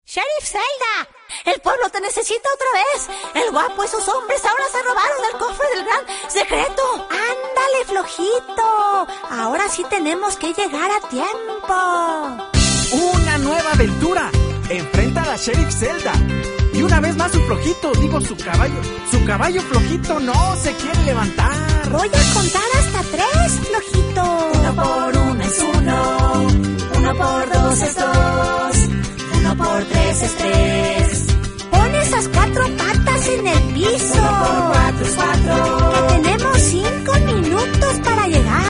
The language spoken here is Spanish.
¡Sheriff Zelda! ¡El pueblo te necesita otra vez! ¡El guapo y sus hombres ahora se robaron el cofre del gran secreto! ¡Ándale, flojito! Ahora sí tenemos que llegar a tiempo. ¡Una nueva aventura! Enfrenta a la Sheriff Zelda. Y una vez más su flojito, su caballo flojito no se quiere levantar. Voy a contar hasta 3, flojito. 1 por 1 es 1, 1 por 2 es 2.